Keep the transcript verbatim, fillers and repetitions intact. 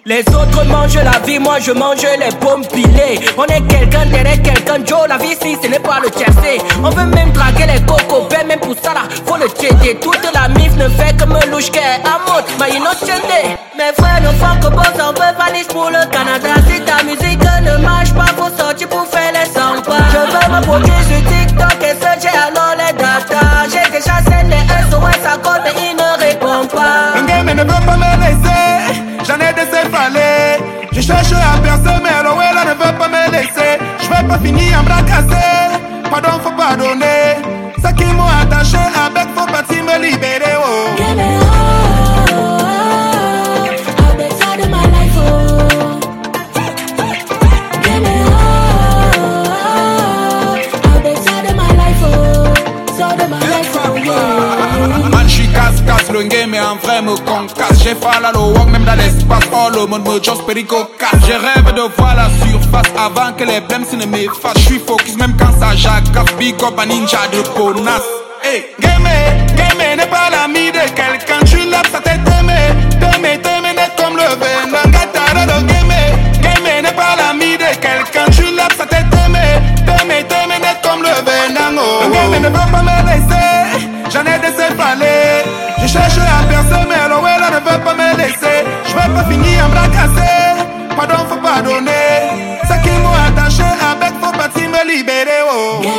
Les autres mangent la vie, moi je mange les pommes pilées. On est quelqu'un derrière quelqu'un, Joe, la vie ici ce n'est pas le tiercé. On veut même draguer les cocos, ben même pour ça là, faut le checker. Toute la mif ne fait que me louche qu'est à mode, mais il n'a tchendé. Mes frères ne font que boss, on veut pas niche pour le Canada. Si ta musique ne marche pas, faut sortir pour faire les cent pas. Je veux me produire sur TikTok et searcher alors les data. J'ai déjà scène les S O S à code mais il ne répond pas. Un game ne veut pas me laisser, j'en ai décéphalé. Je cherche à percer mais l'Owella ne veut pas me laisser. Je vais pas finir en bras cassés, pardon faut pardonner. Ça qui m'ont attaché avec faut partir me libérer oh. Give me all, I've been tired of my life oh. Give me all, I've been tired of my life oh. Tired of my life oh yeah. Man j'suis casse-casse, le game est en vrai me concasse. J'ai fait la low walk même dans l'espace, oh le monde me just perico casse. J'ai rêvé de voir la surface avant que les blèmes se ne m'effacent. J'suis focus même quand ça jacasse, big up à ninja de Ponas. Hey, game, game n'est pas l'ami de quelqu'un. J'suis là pour sa tête aimée, t'aimer, t'aimer net comme le venin. Gatara de game, game n'est pas l'ami de quelqu'un. J'suis là pour sa tête aimée, t'aimer, t'aimer net comme le venin. Oh, le game ne veut pas me laisser, j'en ai décéphalé. Je cherche à percer mais l'Owella ne veut pas me laisser. Je vais pas finir en bras cassés, pardon faut pardonner. Ça qui m'ont attaché avec faut partir me libérer oh.